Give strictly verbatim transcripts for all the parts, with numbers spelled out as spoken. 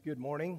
Good morning.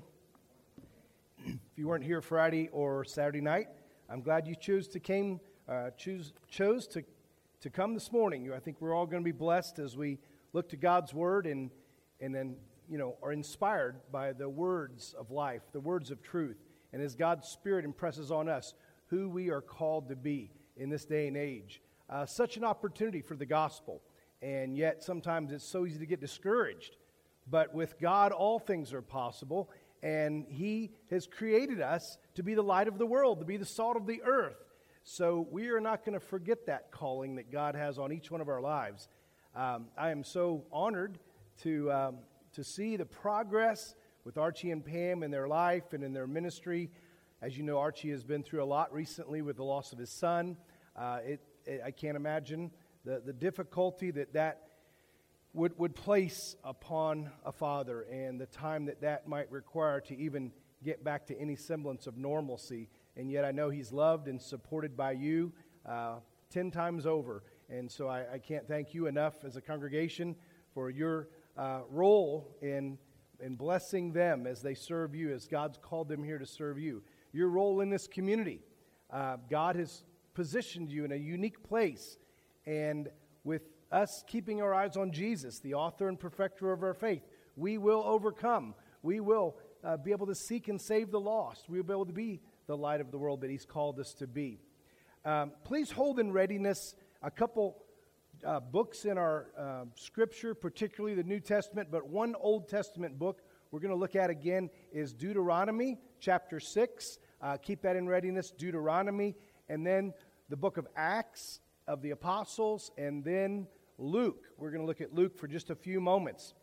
If you weren't here Friday or Saturday night, I'm glad you chose to came uh, choose chose to to come this morning. I think we're all going to be blessed as we look to God's Word and and then you know are inspired by the words of life, the words of truth, and as God's Spirit impresses on us who we are called to be in this day and age. Uh, such an opportunity for the gospel, and yet sometimes it's so easy to get discouraged. But with God, all things are possible, and He has created us to be the light of the world, to be the salt of the earth. So we are not going to forget that calling that God has on each one of our lives. Um, I am so honored to um, to see the progress with Archie and Pam in their life and in their ministry. As you know, Archie has been through a lot recently with the loss of his son. Uh, it, it, I can't imagine the, the difficulty that that Would, would place upon a father and the time that that might require to even get back to any semblance of normalcy. And yet I know he's loved and supported by you uh, ten times over. And so I, I can't thank you enough as a congregation for your uh, role in, in blessing them as they serve you, as God's called them here to serve you. Your role in this community. Uh, God has positioned you in a unique place, and with us keeping our eyes on Jesus, the author and perfecter of our faith, we will overcome. We will uh, be able to seek and save the lost. We will be able to be the light of the world that He's called us to be. Um, please hold in readiness a couple uh, books in our uh, Scripture, particularly the New Testament, but one Old Testament book we're going to look at again is Deuteronomy chapter six. Uh, keep that in readiness, Deuteronomy, and then the book of Acts of the Apostles, and then Luke. We're going to look at Luke for just a few moments.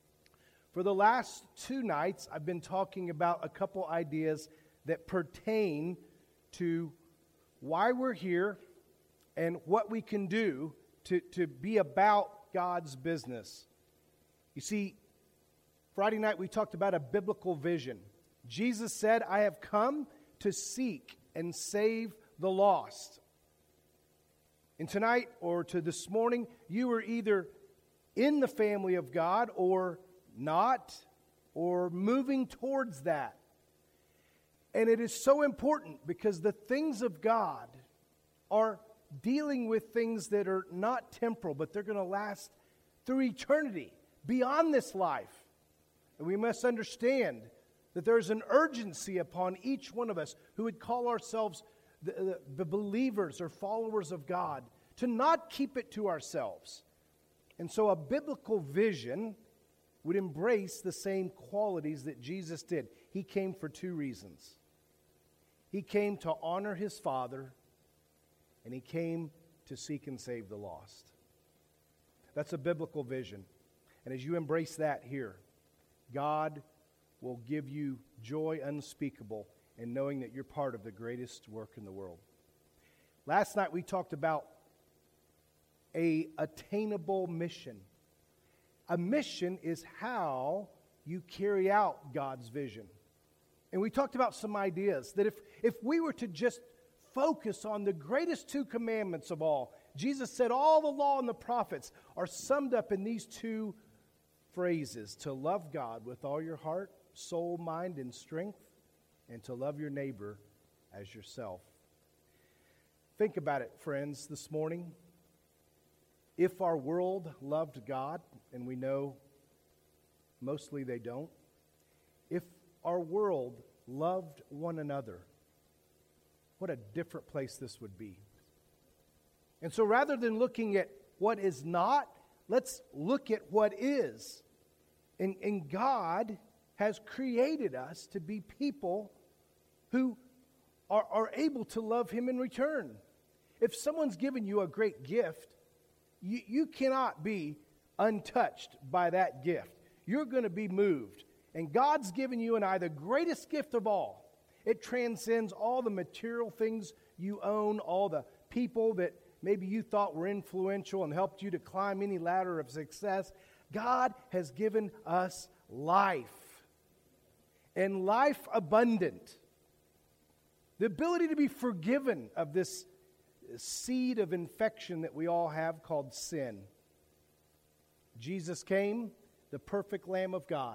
For the last two nights, I've been talking about a couple ideas that pertain to why we're here and what we can do to, to be about God's business. You see, Friday night we talked about a biblical vision. Jesus said, "I have come to seek and save the lost." And tonight, or to this morning, you are either in the family of God or not, or moving towards that. And it is so important because the things of God are dealing with things that are not temporal, but they're going to last through eternity, beyond this life. And we must understand that there's an urgency upon each one of us who would call ourselves The, the, the believers or followers of God, to not keep it to ourselves. And so a biblical vision would embrace the same qualities that Jesus did. He came for two reasons. He came to honor His Father, and He came to seek and save the lost. That's a biblical vision. And as you embrace that here, God will give you joy unspeakable and knowing that you're part of the greatest work in the world. Last night we talked about a attainable mission. A mission is how you carry out God's vision. And we talked about some ideas that if, if we were to just focus on the greatest two commandments of all, Jesus said all the law and the prophets are summed up in these two phrases: to love God with all your heart, soul, mind, and strength, and to love your neighbor as yourself. Think about it, friends, this morning. If our world loved God, and we know mostly they don't, if our world loved one another, what a different place this would be. And so rather than looking at what is not, let's look at what is. And, and God has created us to be people who are, are able to love Him in return. If someone's given you a great gift, you, you cannot be untouched by that gift. You're going to be moved. And God's given you and I the greatest gift of all. It transcends all the material things you own, all the people that maybe you thought were influential and helped you to climb any ladder of success. God has given us life, and life abundant. The ability to be forgiven of this seed of infection that we all have called sin. Jesus came, the perfect Lamb of God,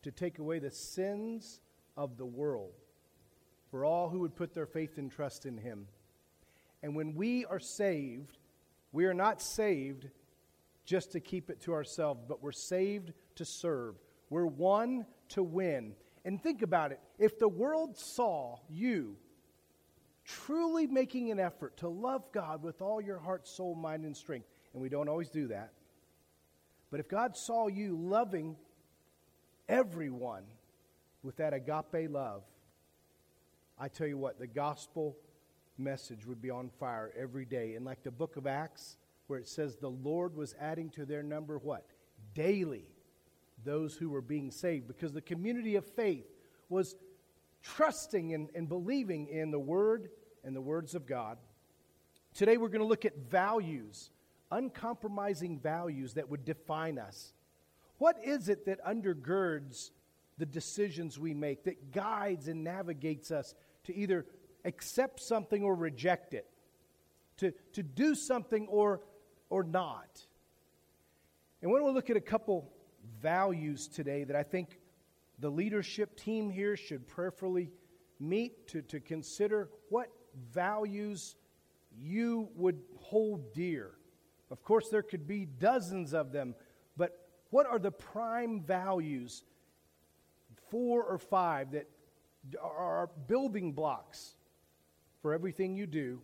to take away the sins of the world for all who would put their faith and trust in him. And when we are saved, we are not saved just to keep it to ourselves, but we're saved to serve. We're won to win. And think about it. If the world saw you truly making an effort to love God with all your heart, soul, mind, and strength, and we don't always do that, but if God saw you loving everyone with that agape love, I tell you what, the gospel message would be on fire every day. And like the book of Acts, where it says the Lord was adding to their number what? Daily, those who were being saved. Because the community of faith was trusting and, and believing in the Word and the words of God. Today we're going to look at values, uncompromising values that would define us. What is it that undergirds the decisions we make, that guides and navigates us to either accept something or reject it, to, to do something or, or not? And we're going to look at a couple values today that I think the leadership team here should prayerfully meet to, to consider what values you would hold dear. Of course, there could be dozens of them, but what are the prime values, four or five, that are building blocks for everything you do?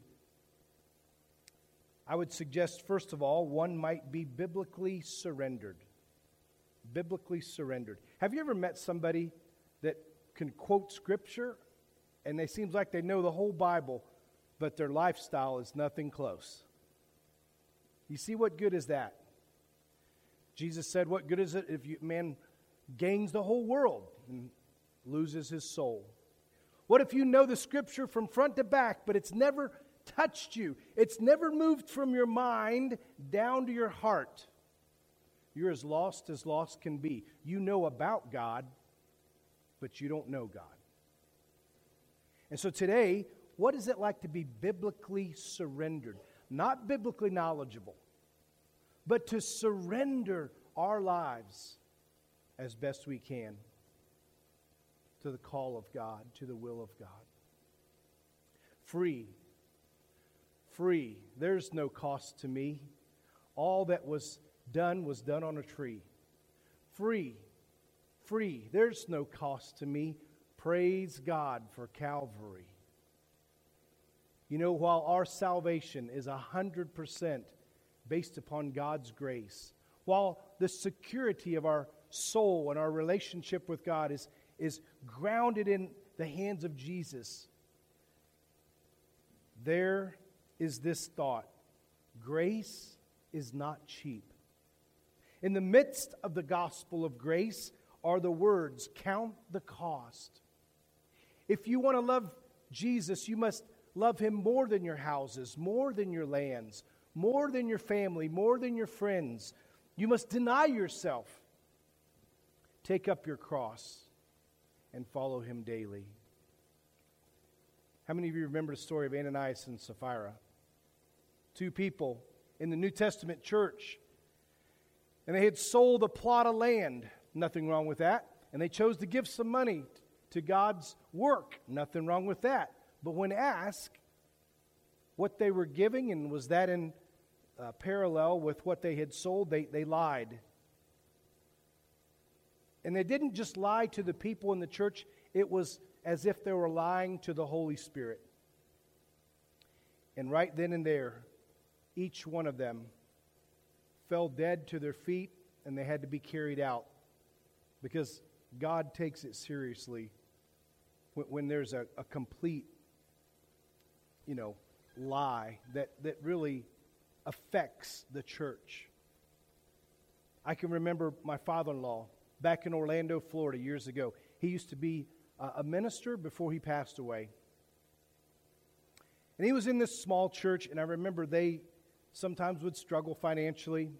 I would suggest, first of all, one might be biblically surrendered. Biblically surrendered. Have you ever met somebody that can quote Scripture and they seems like they know the whole Bible, but their lifestyle is nothing close? You see, what good is that? Jesus said, what good is it if you, man gains the whole world and loses his soul? What if you know the Scripture from front to back, but it's never touched you? It's never moved from your mind down to your heart. You're as lost as lost can be. You know about God, but you don't know God. And so today, what is it like to be biblically surrendered? Not biblically knowledgeable, but to surrender our lives as best we can to the call of God, to the will of God. Free. Free. There's no cost to me. All that was done was done on a tree. Free. Free. There's no cost to me. Praise God for Calvary. You know, while our salvation is one hundred percent based upon God's grace, while the security of our soul and our relationship with God is, is grounded in the hands of Jesus, there is this thought: grace is not cheap. In the midst of the gospel of grace are the words, count the cost. If you want to love Jesus, you must love Him more than your houses, more than your lands, more than your family, more than your friends. You must deny yourself, take up your cross, and follow Him daily. How many of you remember the story of Ananias and Sapphira? Two people in the New Testament church. And they had sold a plot of land. Nothing wrong with that. And they chose to give some money to God's work. Nothing wrong with that. But when asked what they were giving, and was that in uh, parallel with what they had sold, they, they lied. And they didn't just lie to the people in the church. It was as if they were lying to the Holy Spirit. And right then and there, each one of them fell dead to their feet, and they had to be carried out, because God takes it seriously when, when there's a, a complete, you know, lie that, that really affects the church. I can remember my father-in-law back in Orlando, Florida, years ago. He used to be a, a minister before he passed away. And he was in this small church, and I remember they sometimes would struggle financially.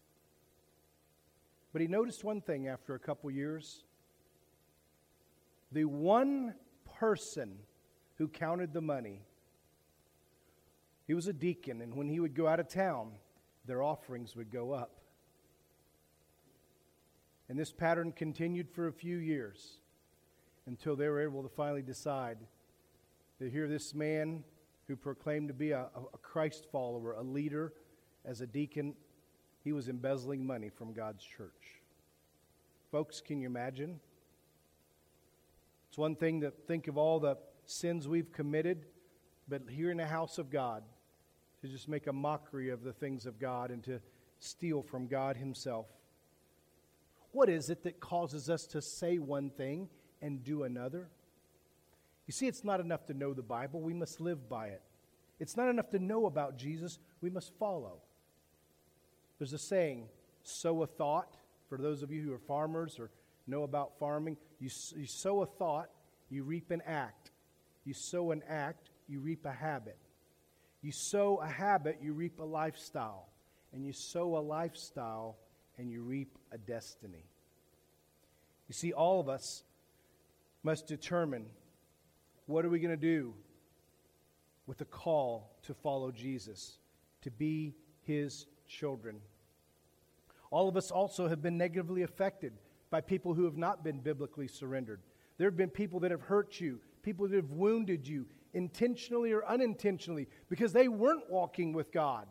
But he noticed one thing after a couple years. The one person who counted the money, he was a deacon, and when he would go out of town, their offerings would go up. And this pattern continued for a few years until they were able to finally decide that here this man who proclaimed to be a, a Christ follower, a leader, as a deacon, he was embezzling money from God's church. Folks, can you imagine? It's one thing to think of all the sins we've committed, but here in the house of God, to just make a mockery of the things of God and to steal from God Himself. What is it that causes us to say one thing and do another? You see, it's not enough to know the Bible. We must live by it. It's not enough to know about Jesus. We must follow. There's a saying, sow a thought. For those of you who are farmers or know about farming, you, you sow a thought, you reap an act. You sow an act, you reap a habit. You sow a habit, you reap a lifestyle. And you sow a lifestyle, and you reap a destiny. You see, all of us must determine, what are we going to do with the call to follow Jesus, to be His children? All of us also have been negatively affected by people who have not been biblically surrendered. There have been people that have hurt you, people that have wounded you, intentionally or unintentionally, because they weren't walking with God.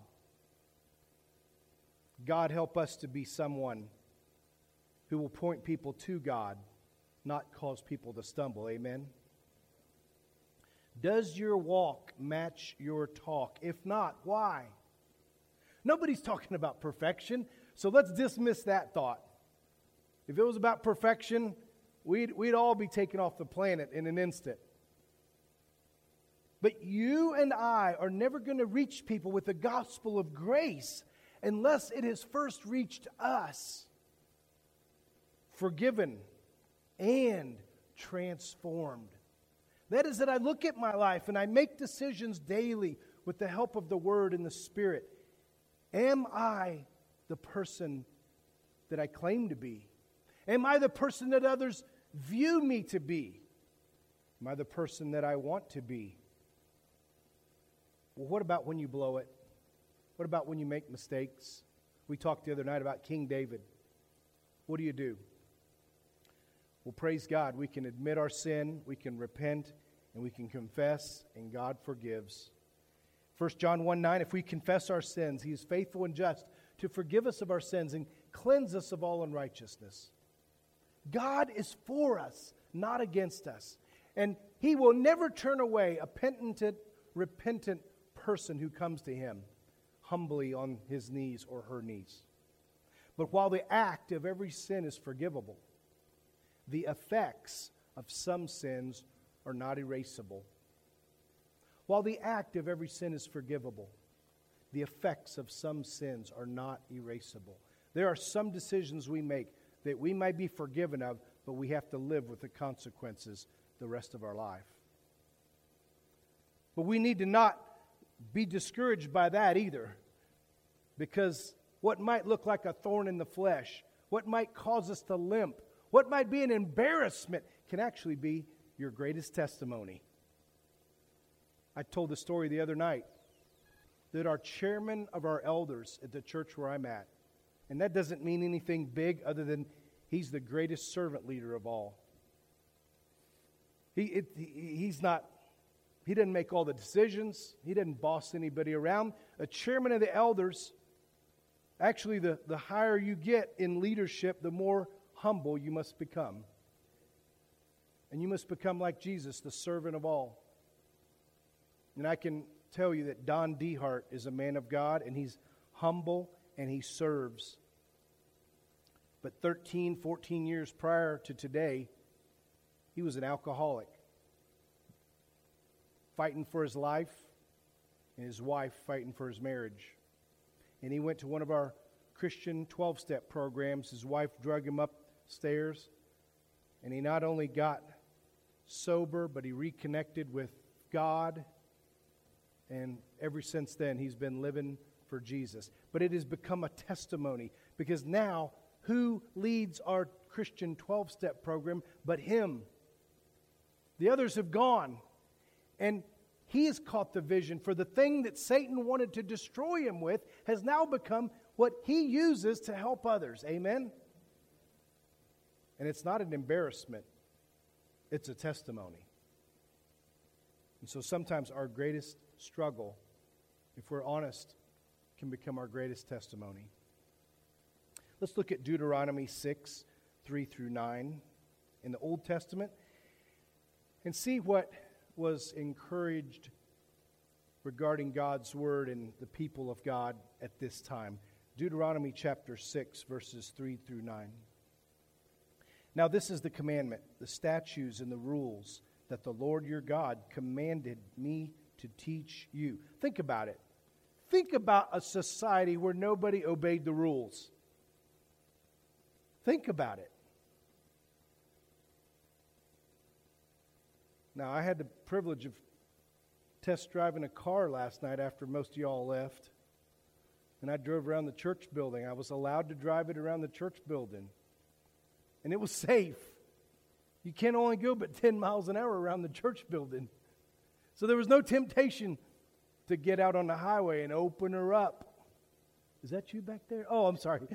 God, help us to be someone who will point people to God, not cause people to stumble. Amen? Does your walk match your talk? If not, why? Nobody's talking about perfection, so let's dismiss that thought. If it was about perfection, we'd, we'd all be taken off the planet in an instant. But you and I are never going to reach people with the gospel of grace unless it has first reached us, forgiven and transformed. That is that I look at my life and I make decisions daily with the help of the Word and the Spirit. Am I the person that I claim to be? Am I the person that others view me to be? Am I the person that I want to be? Well, what about when you blow it? What about when you make mistakes? We talked the other night about King David. What do you do? Well, praise God, we can admit our sin, we can repent, and we can confess, and God forgives. First John one nine, if we confess our sins, He is faithful and just to forgive us of our sins and cleanse us of all unrighteousness. God is for us, not against us. And He will never turn away a penitent, repentant person who comes to Him humbly on his knees or her knees. But while the act of every sin is forgivable, the effects of some sins are not erasable. While the act of every sin is forgivable, the effects of some sins are not erasable. There are some decisions we make that we might be forgiven of, but we have to live with the consequences the rest of our life. But we need to not be discouraged by that either, because what might look like a thorn in the flesh, what might cause us to limp, what might be an embarrassment can actually be your greatest testimony. I told the story the other night that our chairman of our elders at the church where I'm at, and that doesn't mean anything big other than he's the greatest servant leader of all. He, it, he he's not, he doesn't make all the decisions. He doesn't boss anybody around. A chairman of the elders, actually the, the higher you get in leadership, the more humble you must become. And you must become like Jesus, the servant of all. And I can tell you that Don Dehart is a man of God, and he's humble and he serves. But thirteen, fourteen years prior to today, he was an alcoholic, fighting for his life, and his wife fighting for his marriage. And he went to one of our Christian twelve-step programs. His wife drug him upstairs, and he not only got sober, but he reconnected with God. And ever since then, he's been living for Jesus. But it has become a testimony, because now, who leads our Christian twelve-step program but him? The others have gone. And he has caught the vision for the thing that Satan wanted to destroy him with has now become what he uses to help others. Amen? And it's not an embarrassment, it's a testimony. And so sometimes our greatest struggle, if we're honest, can become our greatest testimony. Let's look at Deuteronomy six, three through nine in the Old Testament and see what was encouraged regarding God's word and the people of God at this time. Deuteronomy chapter six, verses three through nine. Now this is the commandment, the statutes and the rules that the Lord your God commanded me to teach you. Think about it. Think about a society where nobody obeyed the rules. Think about it. Now, I had the privilege of test driving a car last night after most of y'all left. And I drove around the church building. I was allowed to drive it around the church building. And it was safe. You can't only go but ten miles an hour around the church building. So there was no temptation to get out on the highway and open her up. Is that you back there? Oh, I'm sorry.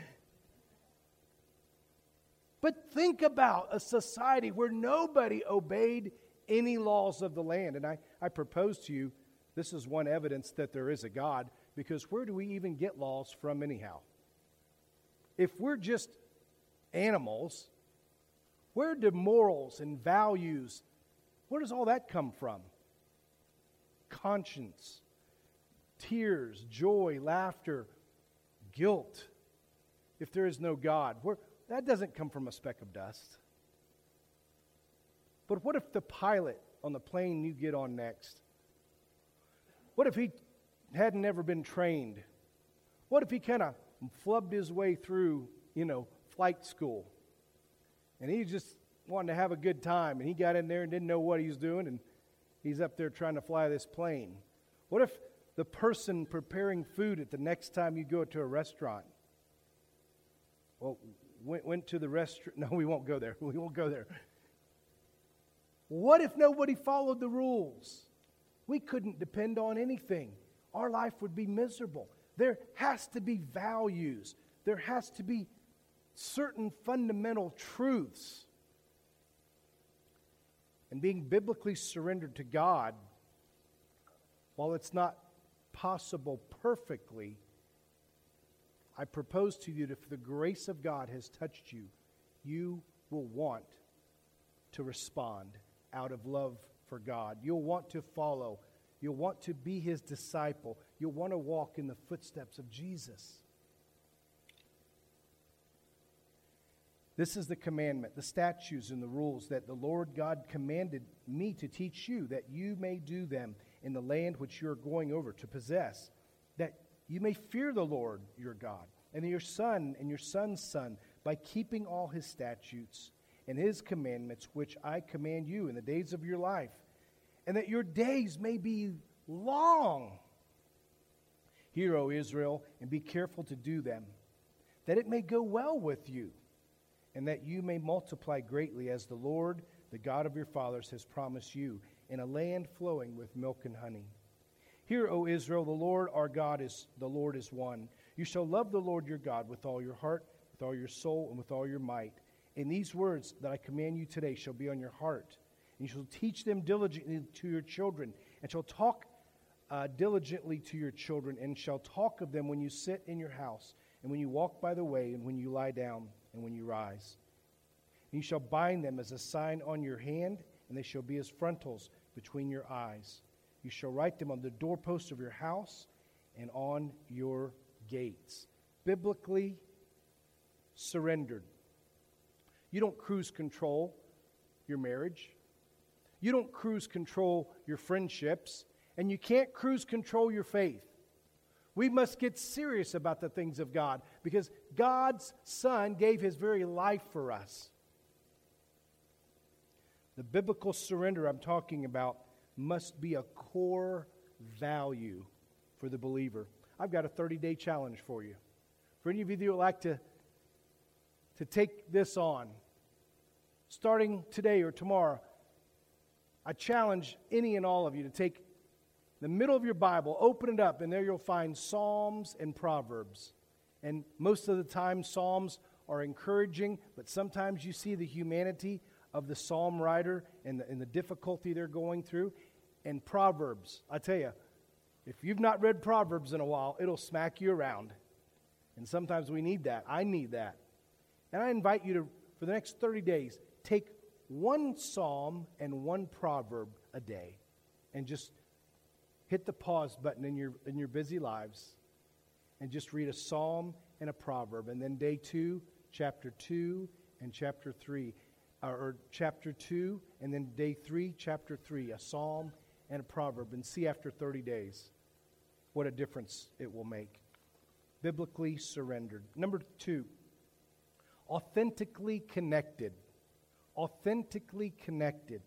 But think about a society where nobody obeyed any laws of the land. And I, I propose to you, this is one evidence that there is a God, because where do we even get laws from anyhow? If we're just animals, where do morals and values, where does all that come from? Conscience, tears, joy, laughter, guilt. If there is no God, where, that doesn't come from a speck of dust. But what if the pilot on the plane you get on next, what if he hadn't ever been trained? What if he kind of flubbed his way through, you know, flight school? And he just wanted to have a good time, and he got in there and didn't know what he was doing, and he's up there trying to fly this plane. What if the person preparing food at the next time you go to a restaurant, well, went, went to the restaurant? No, we won't go there. We won't go there. What if nobody followed the rules? We couldn't depend on anything. Our life would be miserable. There has to be values. There has to be certain fundamental truths. And being biblically surrendered to God, while it's not possible perfectly, I propose to you that if the grace of God has touched you, you will want to respond out of love for God. You'll want to follow. You'll want to be His disciple. You'll want to walk in the footsteps of Jesus. This is the commandment, the statutes and the rules that the Lord God commanded me to teach you, that you may do them in the land which you are going over to possess, that you may fear the Lord your God, and your son and your son's son, by keeping all His statutes and His commandments, which I command you in the days of your life, and that your days may be long. Hear, O Israel, and be careful to do them, that it may go well with you, and that you may multiply greatly, as the Lord, the God of your fathers, has promised you, in a land flowing with milk and honey. Hear, O Israel, the Lord our God is the Lord is one. You shall love the Lord your God with all your heart, with all your soul, and with all your might. And these words that I command you today shall be on your heart. And you shall teach them diligently to your children, and shall talk uh, diligently to your children, and shall talk of them when you sit in your house, and when you walk by the way, and when you lie down, and when you rise. And you shall bind them as a sign on your hand, and they shall be as frontals between your eyes. You shall write them on the doorposts of your house and on your gates. Biblically surrendered. You don't cruise control your marriage. You don't cruise control your friendships. And you can't cruise control your faith. We must get serious about the things of God, because God's Son gave His very life for us. The biblical surrender I'm talking about must be a core value for the believer. I've got a thirty-day challenge for you. For any of you that would like to, to take this on, starting today or tomorrow, I challenge any and all of you to take the middle of your Bible, open it up, and there you'll find Psalms and Proverbs. And most of the time, Psalms are encouraging, but sometimes you see the humanity of the psalm writer and the, and the difficulty they're going through. And Proverbs, I tell you, if you've not read Proverbs in a while, it'll smack you around. And sometimes we need that. I need that. And I invite you to, for the next thirty days, take one psalm and one proverb a day and just hit the pause button in your in your busy lives and just read a psalm and a proverb. And then day two, chapter two and chapter three. Or, or chapter two, and then day three, chapter three, a psalm and a proverb. And see after thirty days what a difference it will make. Biblically surrendered. Number two, authentically connected. Authentically connected.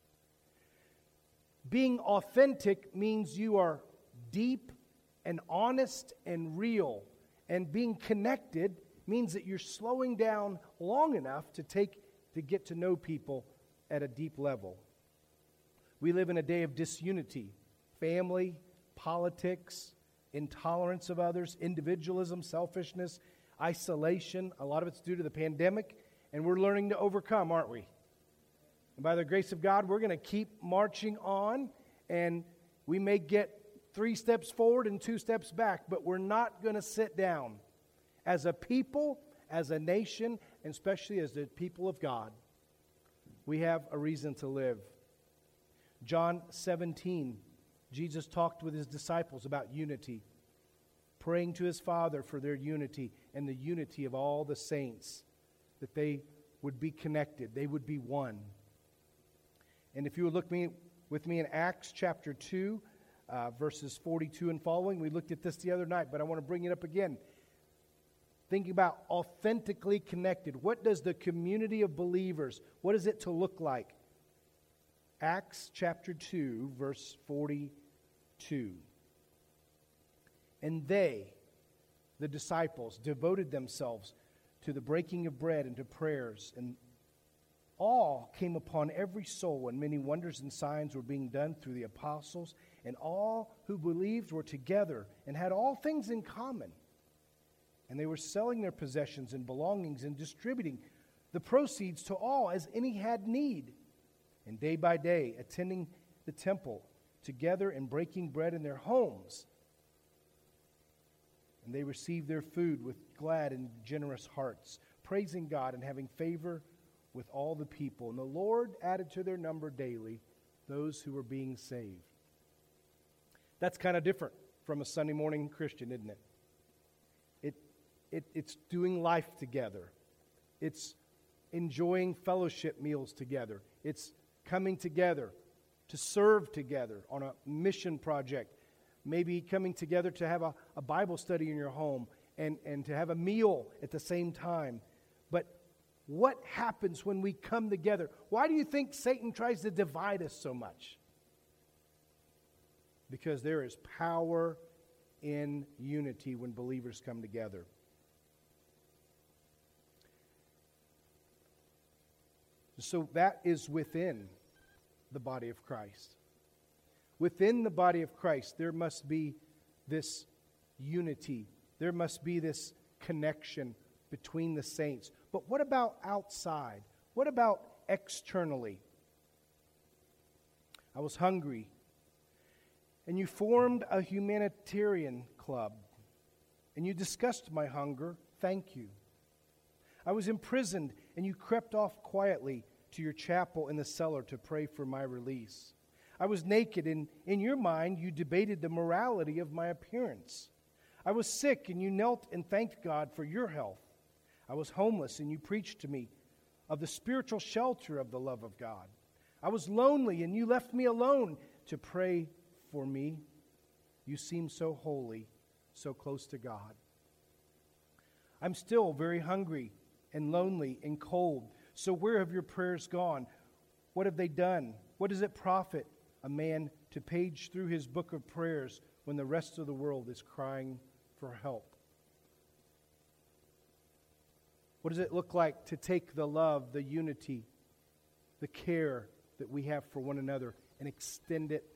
Being authentic means you are deep and honest and real. And being connected means that you're slowing down long enough to take to get to know people at a deep level. We live in a day of disunity, family, politics, intolerance of others, individualism, selfishness, isolation. A lot of it's due to the pandemic, and we're learning to overcome, aren't we? And by the grace of God, we're going to keep marching on, and we may get three steps forward and two steps back, but we're not going to sit down. As a people, as a nation, and especially as the people of God, we have a reason to live. John seventeen, Jesus talked with his disciples about unity, praying to his Father for their unity and the unity of all the saints, that they would be connected, they would be one. And if you would look me, with me in Acts chapter two, uh, verses forty-two and following, we looked at this the other night, but I want to bring it up again. Thinking about authentically connected. What does the community of believers, what is it to look like? Acts chapter two, verse forty-two. And they, the disciples, devoted themselves to the breaking of bread and to prayers, and awe came upon every soul, and many wonders and signs were being done through the apostles, and all who believed were together and had all things in common. And they were selling their possessions and belongings and distributing the proceeds to all as any had need. And day by day, attending the temple together and breaking bread in their homes. And they received their food with glad and generous hearts, praising God and having favor with all the people. And the Lord added to their number daily those who were being saved. That's kind of different from a Sunday morning Christian, isn't it? It, it it's doing life together. It's enjoying fellowship meals together. It's coming together to serve together on a mission project. Maybe coming together to have a, a Bible study in your home and, and to have a meal at the same time. But what happens when we come together? Why do you think Satan tries to divide us so much? Because there is power in unity when believers come together. So that is within the body of Christ. Within the body of Christ, there must be this unity. There must be this connection between the saints. But what about outside? What about externally? I was hungry, and you formed a humanitarian club, and you discussed my hunger. Thank you. I was imprisoned, and you crept off quietly to your chapel in the cellar to pray for my release. I was naked, and in your mind, you debated the morality of my appearance. I was sick, and you knelt and thanked God for your health. I was homeless, and you preached to me of the spiritual shelter of the love of God. I was lonely, and you left me alone to pray for me. You seem so holy, so close to God. I'm still very hungry and lonely and cold. So where have your prayers gone? What have they done? What does it profit a man to page through his book of prayers when the rest of the world is crying for help? What does it look like to take the love, the unity, the care that we have for one another and extend it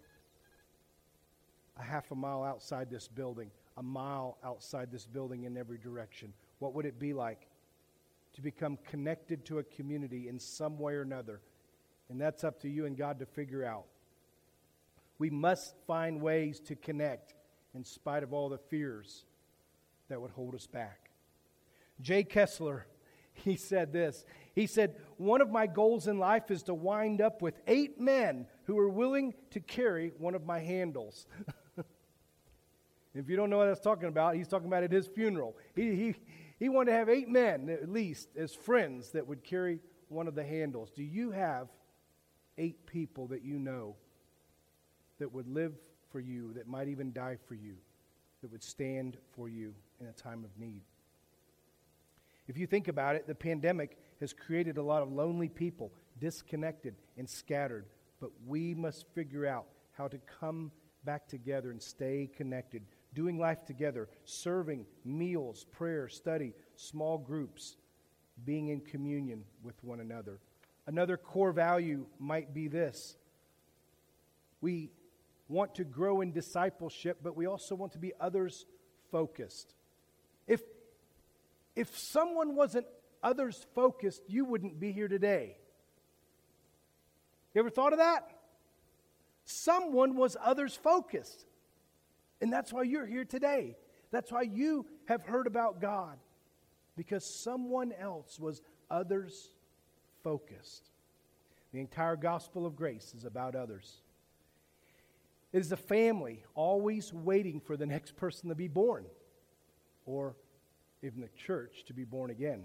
a half a mile outside this building, a mile outside this building in every direction? What would it be like to become connected to a community in some way or another. And that's up to you and God to figure out. We must find ways to connect in spite of all the fears that would hold us back. Jay Kessler, he said this. He said, one of my goals in life is to wind up with eight men who are willing to carry one of my handles. If you don't know what that's talking about, he's talking about at his funeral. He, he, he wanted to have eight men, at least, as friends that would carry one of the handles. Do you have eight people that you know that would live for you, that might even die for you, that would stand for you in a time of need? If you think about it, the pandemic has created a lot of lonely people, disconnected and scattered. But we must figure out how to come back together and stay connected, doing life together, serving, meals, prayer, study, small groups, being in communion with one another. Another core value might be this. We want to grow in discipleship, but we also want to be others-focused. If, if someone wasn't others-focused, you wouldn't be here today. You ever thought of that? Someone was others-focused. And that's why you're here today. That's why you have heard about God. Because someone else was others-focused. The entire gospel of grace is about others. It is a family always waiting for the next person to be born. Or even the church to be born again.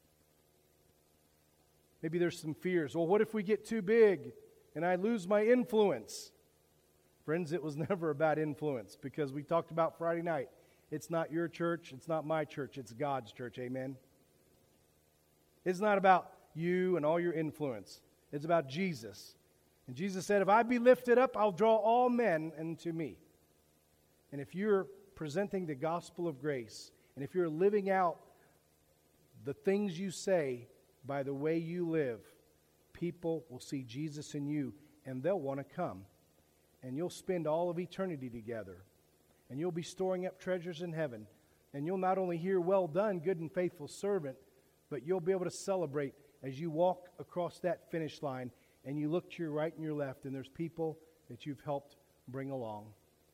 Maybe there's some fears. Well, what if we get too big and I lose my influence? Friends, it was never about influence, because we talked about Friday night. It's not your church, it's not my church, it's God's church, amen? It's not about you and all your influence. It's about Jesus. And Jesus said, if I be lifted up, I'll draw all men unto me. And if you're presenting the gospel of grace, and if you're living out the things you say by the way you live, people will see Jesus in you, and they'll want to come. And you'll spend all of eternity together. And you'll be storing up treasures in heaven. And you'll not only hear, well done, good and faithful servant, but you'll be able to celebrate as you walk across that finish line and you look to your right and your left, and there's people that you've helped bring along.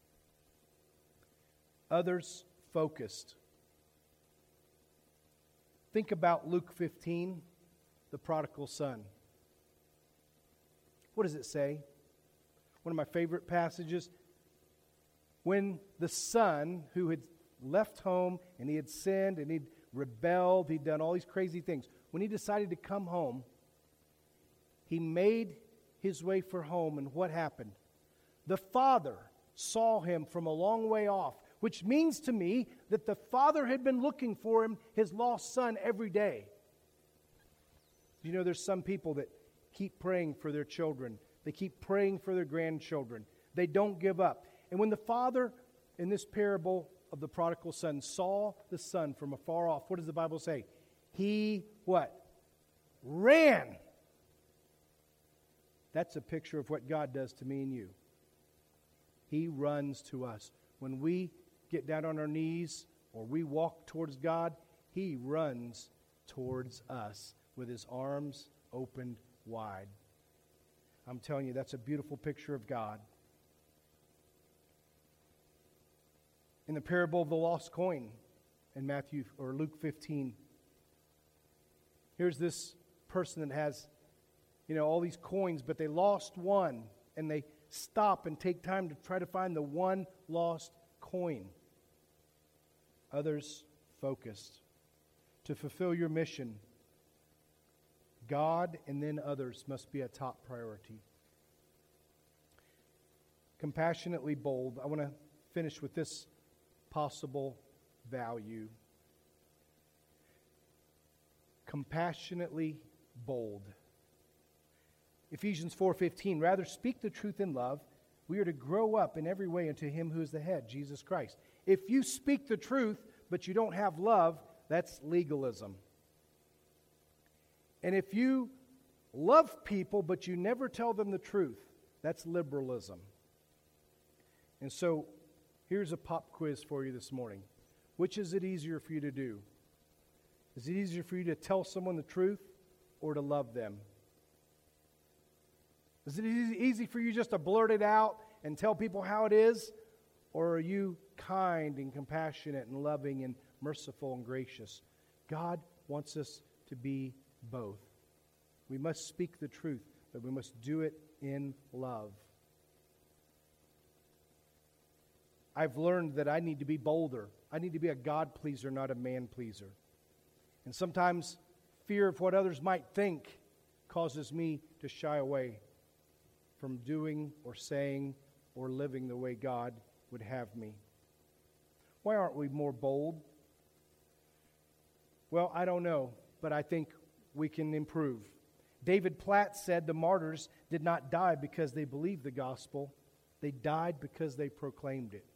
Others focused. Think about Luke fifteen, the prodigal son. What does it say? One of my favorite passages. When the son who had left home and he had sinned and he'd rebelled, he'd done all these crazy things. When he decided to come home, he made his way for home, and what happened? The father saw him from a long way off, which means to me that the father had been looking for him, his lost son, every day. You know, there's some people that keep praying for their children. They keep praying for their grandchildren. They don't give up. And when the father in this parable of the prodigal son saw the son from afar off, what does the Bible say? He, what? Ran. That's a picture of what God does to me and you. He runs to us. When we get down on our knees or we walk towards God, He runs towards us with His arms opened wide. I'm telling you, that's a beautiful picture of God. In the parable of the lost coin in Matthew or Luke fifteen, here's this person that has, you know, all these coins, but they lost one, and they stop and take time to try to find the one lost coin. Others focused. To fulfill your mission, God and then others must be a top priority. Compassionately bold. I want to finish with this possible value. Compassionately bold. Ephesians four fifteen, rather speak the truth in love. We are to grow up in every way into Him who is the head, Jesus Christ. If you speak the truth, but you don't have love, that's legalism. And if you love people, but you never tell them the truth, that's liberalism. And so, here's a pop quiz for you this morning. Which is it easier for you to do? Is it easier for you to tell someone the truth or to love them? Is it easy, easy for you just to blurt it out and tell people how it is? Or are you kind and compassionate and loving and merciful and gracious? God wants us to be both. We must speak the truth, but we must do it in love. I've learned that I need to be bolder. I need to be a God pleaser, not a man pleaser. And sometimes fear of what others might think causes me to shy away from doing or saying or living the way God would have me. Why aren't we more bold? Well, I don't know, but I think we can improve. David Platt said the martyrs did not die because they believed the gospel. They died because they proclaimed it.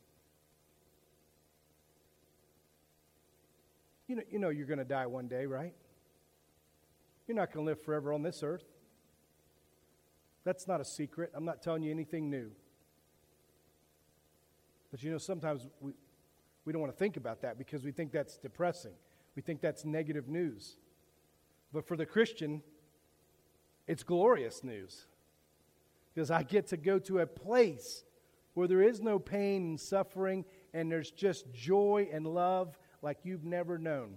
You know, you know you're going to die one day, right? You're not going to live forever on this earth. That's not a secret. I'm not telling you anything new. But you know, sometimes we, we don't want to think about that because we think that's depressing. We think that's negative news. But for the Christian, it's glorious news. Because I get to go to a place where there is no pain and suffering and there's just joy and love like you've never known.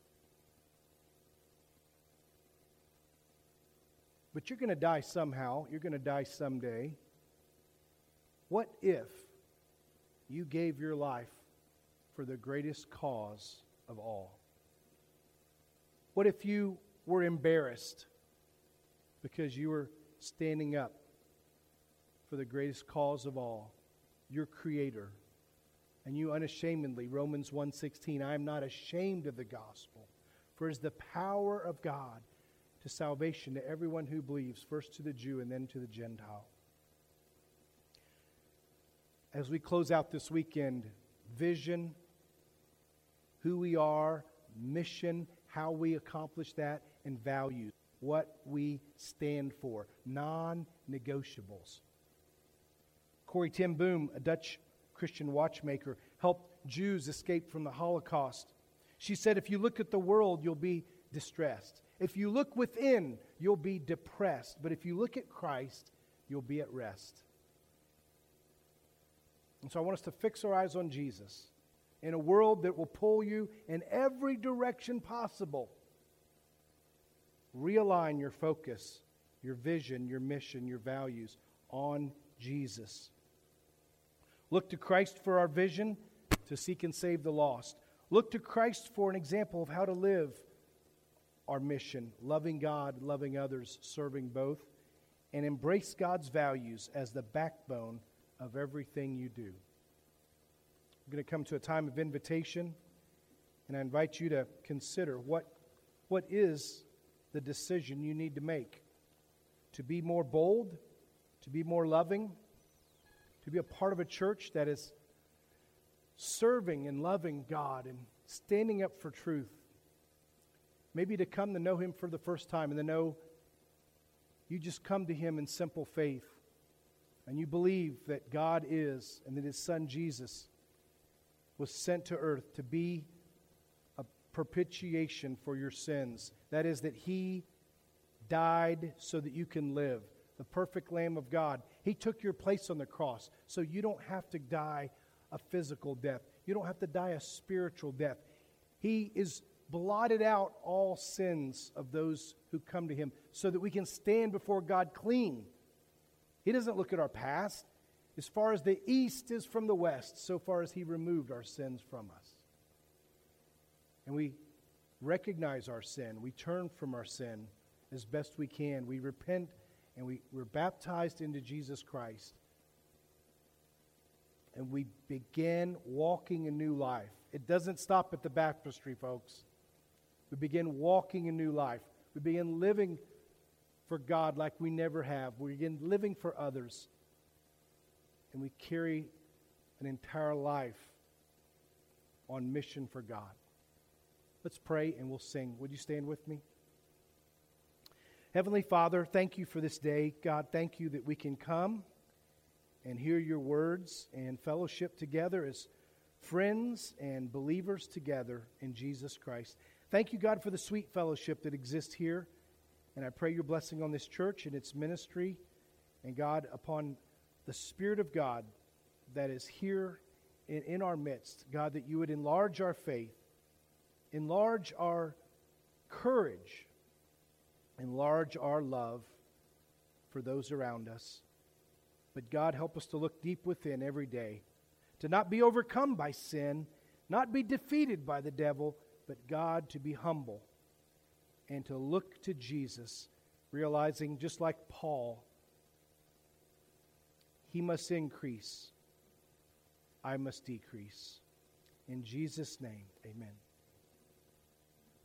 But you're going to die somehow. You're going to die someday. What if you gave your life for the greatest cause of all? What if you were embarrassed because you were standing up for the greatest cause of all, your Creator, and you unashamedly, Romans one sixteen, I am not ashamed of the gospel, for it is the power of God to salvation to everyone who believes, first to the Jew and then to the Gentile. As we close out this weekend, vision, who we are, mission, how we accomplish that, and values, what we stand for, non-negotiables. Corrie ten Boom, a Dutch Christian watchmaker, helped Jews escape from the Holocaust. She said, if you look at the world, you'll be distressed. If you look within, you'll be depressed. But if you look at Christ, you'll be at rest. And so I want us to fix our eyes on Jesus in a world that will pull you in every direction possible. Realign your focus, your vision, your mission, your values on Jesus. Look to Christ for our vision, to seek and save the lost. Look to Christ for an example of how to live our mission, loving God, loving others, serving both, and embrace God's values as the backbone of everything you do. We're going to come to a time of invitation, and I invite you to consider what, what is the decision you need to make to be more bold, to be more loving, to be a part of a church that is serving and loving God and standing up for truth. Maybe to come to know Him for the first time and to know you just come to Him in simple faith and you believe that God is and that His Son Jesus was sent to earth to be a propitiation for your sins. That is, that He died so that you can live. The perfect Lamb of God. He took your place on the cross so you don't have to die a physical death. You don't have to die a spiritual death. He is blotted out all sins of those who come to Him so that we can stand before God clean. He doesn't look at our past. As far as the east is from the west, so far as He removed our sins from us. And we recognize our sin. We turn from our sin as best we can. We repent and we, we're baptized into Jesus Christ. And we begin walking a new life. It doesn't stop at the baptistry, folks. We begin walking a new life. We begin living for God like we never have. We begin living for others. And we carry an entire life on mission for God. Let's pray and we'll sing. Would you stand with me? Heavenly Father, thank you for this day. God, thank you that we can come and hear your words and fellowship together as friends and believers together in Jesus Christ. Thank you, God, for the sweet fellowship that exists here. And I pray your blessing on this church and its ministry. And God, upon the Spirit of God that is here in, in our midst. God, that you would enlarge our faith, enlarge our courage, enlarge our love for those around us. But God, help us to look deep within every day, to not be overcome by sin, not be defeated by the devil, but God, to be humble and to look to Jesus, realizing just like Paul, he must increase, I must decrease. In Jesus' name, amen.